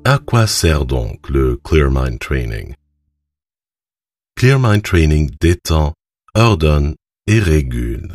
À quoi sert donc le Clear Mind Training? Clear Mind Training détend, ordonne et régule.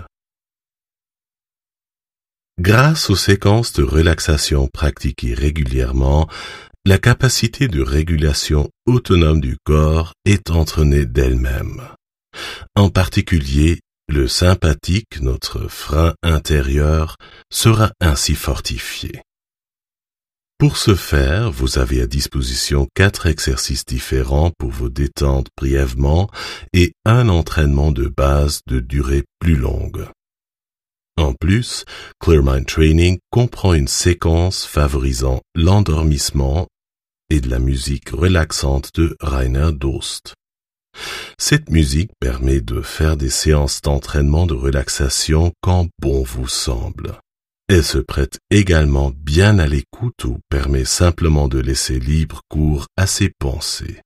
Grâce aux séquences de relaxation pratiquées régulièrement, la capacité de régulation autonome du corps est entraînée d'elle-même. En particulier, le sympathique, notre frein intérieur, sera ainsi fortifié. Pour ce faire, vous avez à disposition 4 exercices différents pour vous détendre brièvement et un entraînement de base de durée plus longue. En plus, Clear Mind Training comprend une séquence favorisant l'endormissement et de la musique relaxante de Rainer Dost. Cette musique permet de faire des séances d'entraînement de relaxation quand bon vous semble. Elle se prête également bien à l'écoute ou permet simplement de laisser libre cours à ses pensées.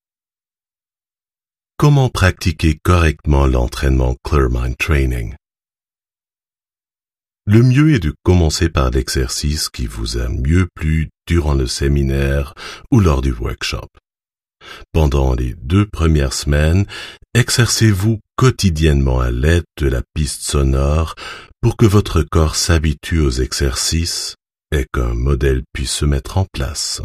Comment pratiquer correctement l'entraînement Clear Mind Training? Le mieux est de commencer par l'exercice qui vous a mieux plu durant le séminaire ou lors du workshop. Pendant les 2 premières semaines, exercez-vous quotidiennement à l'aide de la piste sonore pour que votre corps s'habitue aux exercices et qu'un modèle puisse se mettre en place.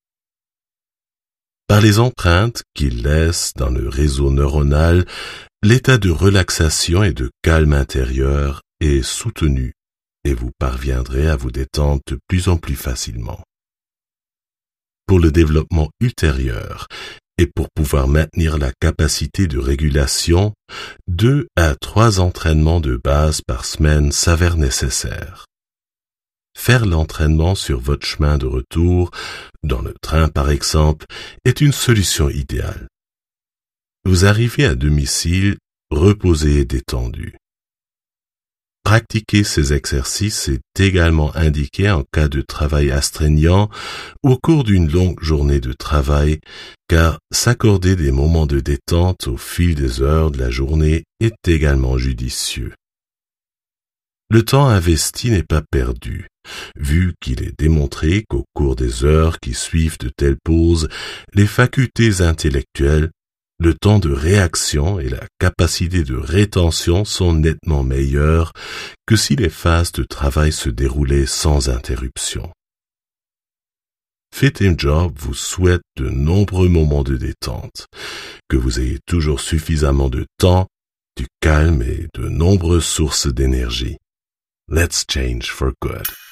Par les empreintes qu'il laisse dans le réseau neuronal, l'état de relaxation et de calme intérieur est soutenu et vous parviendrez à vous détendre de plus en plus facilement. Pour le développement ultérieur et pour pouvoir maintenir la capacité de régulation, 2 à 3 entraînements de base par semaine s'avèrent nécessaires. Faire l'entraînement sur votre chemin de retour, dans le train par exemple, est une solution idéale. Vous arrivez à domicile, reposé et détendu. Pratiquer ces exercices est également indiqué en cas de travail astreignant ou au cours d'une longue journée de travail, car s'accorder des moments de détente au fil des heures de la journée est également judicieux. Le temps investi n'est pas perdu, vu qu'il est démontré qu'au cours des heures qui suivent de telles pauses, les facultés intellectuelles, le temps de réaction et la capacité de rétention sont nettement meilleurs que si les phases de travail se déroulaient sans interruption. Fit in Job vous souhaite de nombreux moments de détente, que vous ayez toujours suffisamment de temps, du calme et de nombreuses sources d'énergie. Let's change for good.